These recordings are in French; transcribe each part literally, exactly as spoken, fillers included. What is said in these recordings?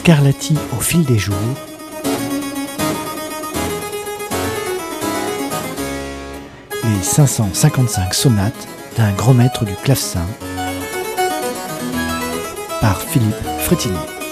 Scarlatti au fil des jours, les cinq cent cinquante-cinq sonates d'un grand maître du clavecin par Philippe Frétinier.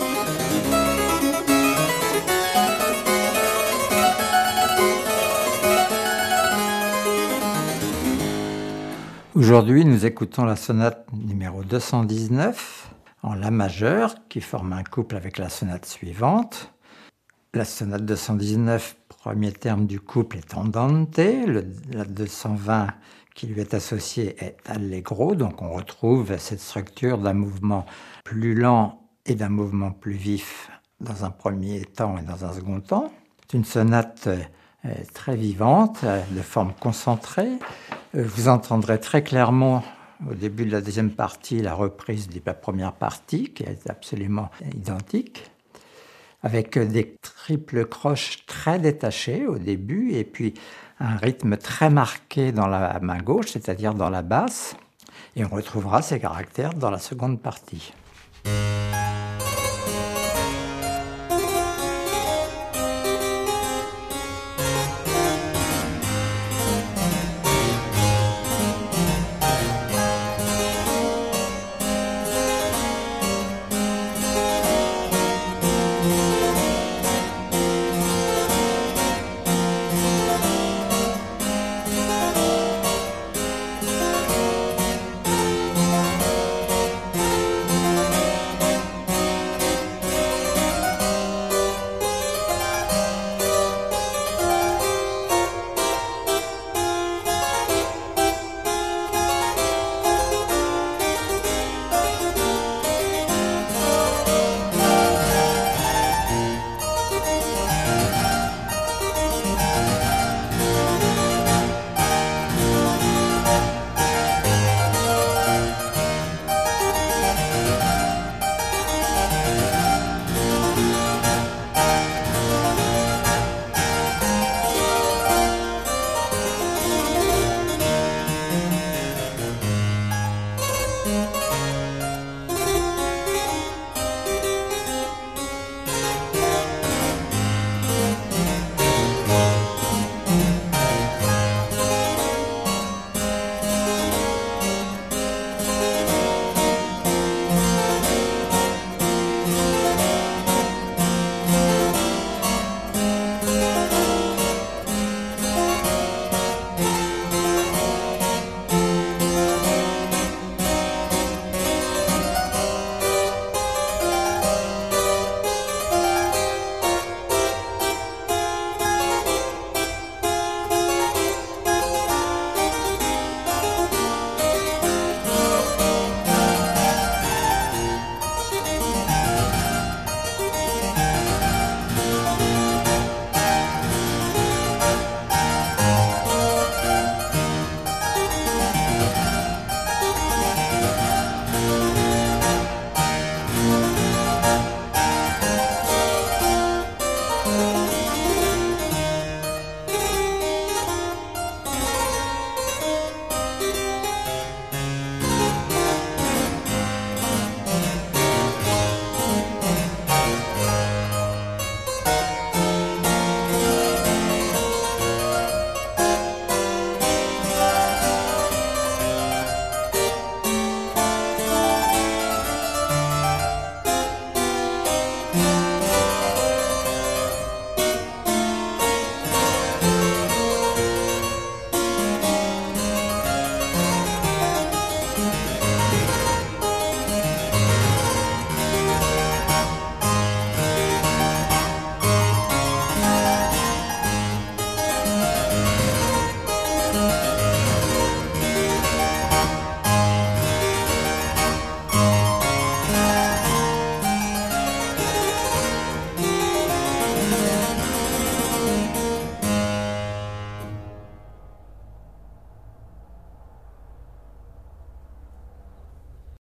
Aujourd'hui, nous écoutons la sonate numéro deux cent dix-neuf en La majeur, qui forme un couple avec la sonate suivante. La sonate deux cent dix-neuf, premier terme du couple est andante, le, la deux cent vingt qui lui est associé est allegro, donc on retrouve cette structure d'un mouvement plus lent et d'un mouvement plus vif dans un premier temps et dans un second temps. C'est une sonate euh, très vivante, euh, de forme concentrée. Euh, vous entendrez très clairement au début de la deuxième partie la reprise de la première partie, qui est absolument identique, avec des triples croches très détachées au début, et puis un rythme très marqué dans la main gauche, c'est-à-dire dans la basse, et on retrouvera ces caractères dans la seconde partie.